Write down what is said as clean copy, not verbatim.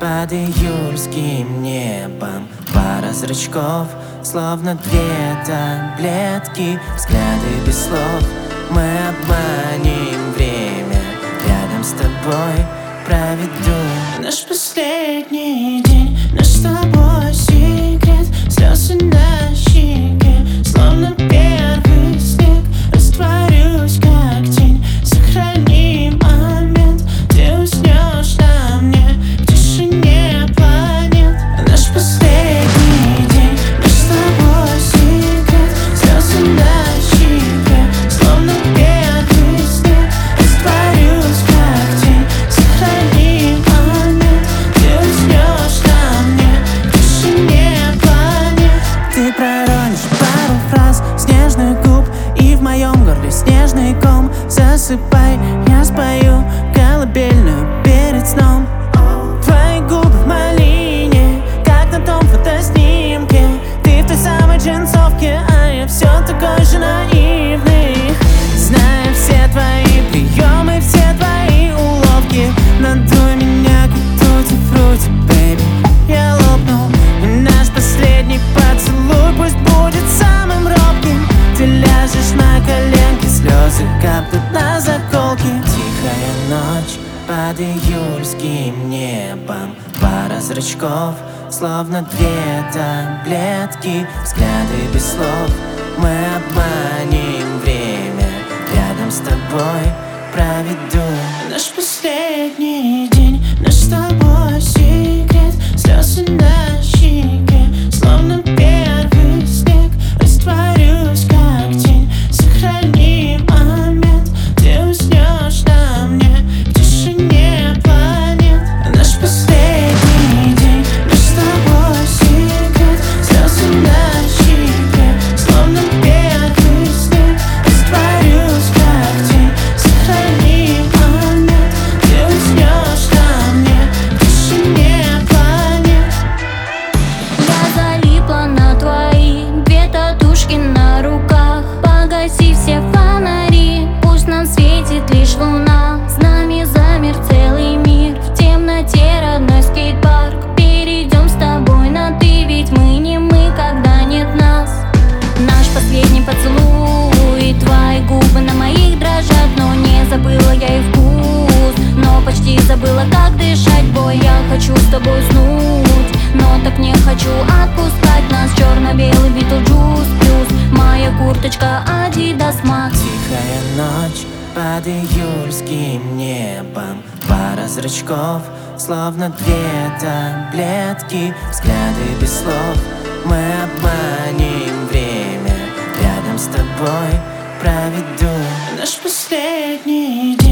под июльским небом. Пара зрачков, словно две таблетки. Взгляды без слов, мы обманем время. Рядом с тобой проведу наш последний день. Наш с тобой секрет, слезы на щеке, словно первый снег. Растворюсь как тень, сохрани момент. Ты уснешь на мне в тишине планет. Наш последний день, наш с тобой секрет, слезы на щеке, словно первый снег. Растворюсь как тень, сохрани момент. Ты уснешь на мне в тишине планет. Ты проронишь пару фраз с нежных губ, и в моем горле снежный ком. Засыпай, я спою колыбельную перед сном. Твои губы в малине, как на том фотоснимке. Ты в той самой джинсовке, а я все такой же наивный. Знаю все твои приемы, все твои уловки. Надуй меня, как тути-фрути, бэйби. Я лопну, и наш последний поцелуй пусть будет самым робким. Ты ляжешь на коленки, слезы капнут на заколки. Тихая ночь под июльским небом. Пара зрачков, словно две таблетки. Взгляды без слов, мы обманем время. Рядом с тобой проведу наш последний день. Наш с тобой секрет, слезы на щеке, словно первый снег. Растворюсь как тень, сохрани момент. Ты уснешь на мне в тишине планет. Наш последний день, наш с тобой секрет, слезы на щеке, словно первый снег. Растворюсь как тень, сохрани момент. Ты уснешь на мне в тишине планет. Я залипла на твои две татушки на руках. Погаси все фонари, пусть нам светит лишь луна. С нами замер целый мир, в темноте родной скейт-парк. Перейдем с тобой на ты, ведь мы не мы, когда нет нас. Наш последний поцелуй, твои губы на моих дрожат. Но не забыла я их вкус, но почти забыла, как дышать. Бой, я хочу с тобой уснуть, но так не хочу отпускать нас. Черно-белый Битлджус плюс моя курточка Adidas Max. Тихая ночь под июльским небом. Пара зрачков, словно две таблетки. Взгляды без слов, мы обманем время. Рядом с тобой проведу наш последний день.